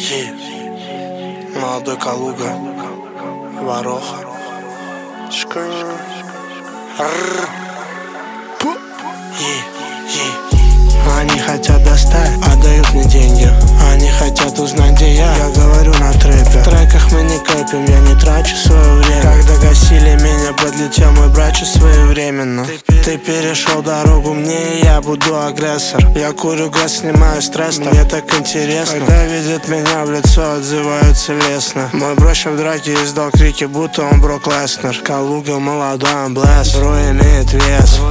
Молодой Калуга, Вороха. Они хотят достать, отдают мне деньги. Они хотят узнать, где я говорю на трэпе. В треках мы не кэпим, я не трачу свое время. Когда гасили меня, подлетел мой братчик своевременно. Ты перешел дорогу мне, и я буду агрессор. Я курю газ, снимаю стресс, мне так интересно. Когда видят меня в лицо, отзываются лестно. Мой броще в драке издал крики, будто он Брок Леснер. Калуга молодой, I'm blessed. Бро имеет вес.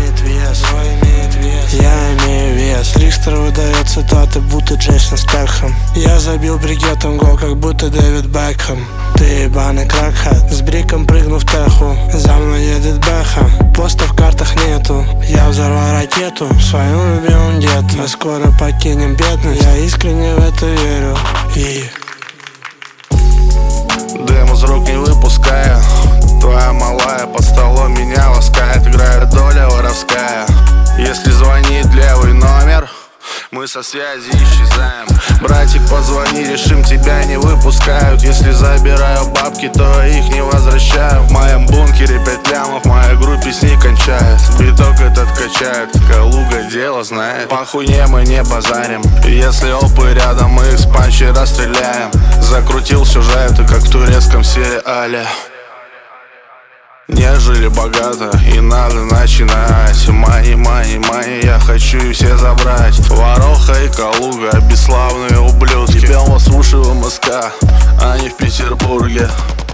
Я имею вес. Трикстер выдает цитаты, будто Джейсон Стэтхэм. Я забил бригетом гол, как будто Дэвид Бекхэм. Ты ебаный кракхед, с бриком прыгну в теху. За мной едет Бэхэм, поста в картах нету. Я взорвал ракету в своем любимом детстве. Мы скоро покинем бедность, я искренне в это верю. Дым из рук не выпуская. Твоя малая под столом меня ласкает. Играет доля воровская. Если звонит левый номер, мы со связи исчезаем. Братик, позвони, решим, тебя не выпускают. Если забираю бабки, то их не возвращаю. В моем бункере 5 лямов, в моей группе с ней кончает. Биток этот качает, Калуга дело знает. Похуй мы не базарим. Если опы рядом, мы их с панчи расстреляем. Закрутил сюжеты, как в турецком сериале. Не жили богато и надо начинать. Мани, мани, мани, я хочу и все забрать. Вороха и Калуга, бесславные ублюдки. Тебя у вас уши в МСК, а не в Петербурге.